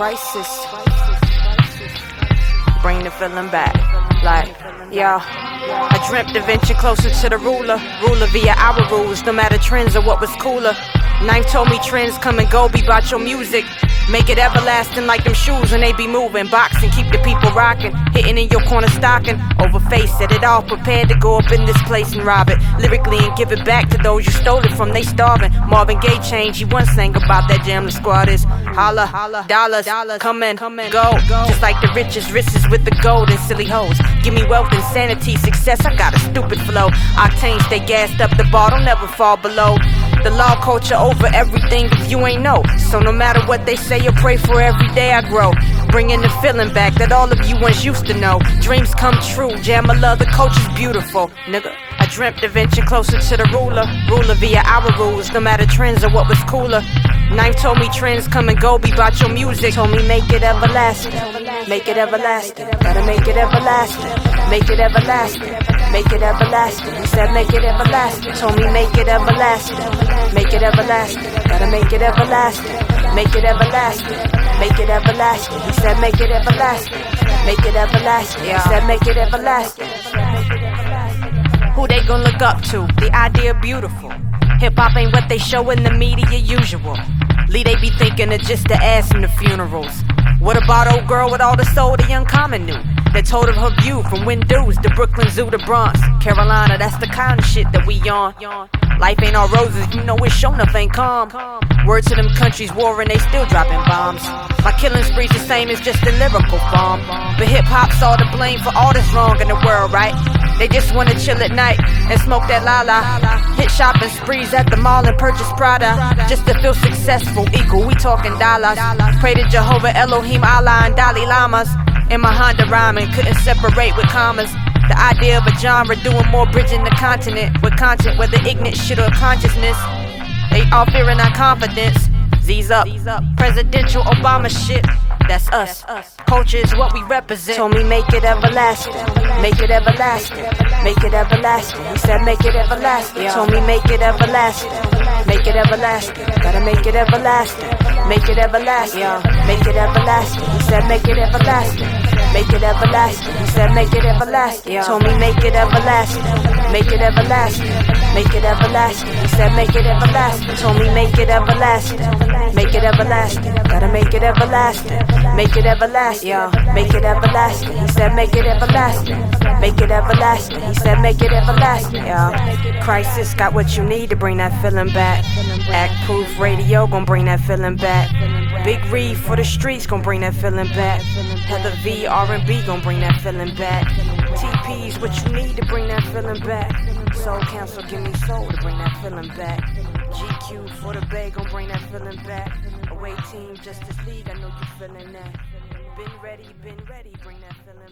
Crisis. Bring the feeling back. Like, yo, I dreamt of inching closer to the ruler via our rules, no matter trends or what was cooler. Ninth told me trends come and go, be about your music. Make it everlasting like them shoes when they be moving. Boxing, keep the people rocking, hitting in your corner stocking. Overface, set it all, prepared to go up in this place and rob it. Lyrically and give it back to those you stole it from, they starving. Marvin Gaye changed, he once sang about that jam. The squad is holla, dollars, come and go. Just like the richest with the gold and silly hoes. Give me wealth, insanity, success, I got a stupid flow. Octane stay gassed up, the bar don't never fall below. The law culture over everything if you ain't know. So no matter what they say, you pray for every day I grow. Bringing the feeling back that all of you once used to know. Dreams come true, jam, I love the coach is beautiful, nigga. I dreamt of inching closer to the ruler via our rules, no matter trends or what was cooler. Ninth told me trends come and go, be about your music. Told me make it everlasting, make it everlasting. Gotta make it everlasting, make it everlasting, make it everlasting. He said make it everlasting. Told me make it everlasting, make it everlasting. Gotta make it everlasting, make it everlasting, make it everlasting. He said make it everlasting, make it everlasting. He said make it everlasting. Who they gon' look up to? The idea beautiful. Hip-hop ain't what they show in the media usual. Lee, they be thinking of just the ass in the funerals. What about old girl with all the soul the young common knew? That told of her view from Windows to Brooklyn Zoo to Bronx. Carolina, that's the kind of shit that we on. Life ain't all roses, you know it's sure enough ain't calm. Word to them countries warring, they still dropping bombs. My killing spree's the same as just a lyrical form. But hip-hop's all to blame for all that's wrong in the world, right? They just wanna chill at night and smoke that la-la. Hit shopping sprees at the mall and purchase Prada just to feel successful, equal, we talking dollars. Pray to Jehovah, Elohim, Allah, and Dalai Lamas. In my Honda rhyming, couldn't separate with commas. The idea of a genre doing more bridging the continent with content, whether ignorant shit or consciousness. They all fearing our confidence. Z's up, presidential Obama shit. That's us. Culture is what we represent. Told me make it everlasting, make it everlasting, make it everlasting. He said make it everlasting. Told me make it everlasting, make it everlasting. Gotta make it everlasting, make it everlasting, make it everlasting. He said make it everlasting, make it everlasting. He said make it everlasting. Told me make it everlasting, make it everlasting, make it everlasting. He said make it everlasting. Told me make it everlasting, make it everlasting. Gotta make it everlasting, make it everlasting, make it everlasting. He said make it everlasting, make it everlasting. He said make it everlasting, Crisis got what you need to bring that feeling back. Act Proof Radio gon' bring that feeling back. Big Reed for the streets gon' bring that feeling back. Heather V, R&B gon' bring that feeling back. TP's what you need to bring that feeling back. Soul Council, give me soul to bring that feeling back. GQ for the Bay gon' bring that feeling back. Away team, Justice League, I know you feeling that. Been ready, bring that feeling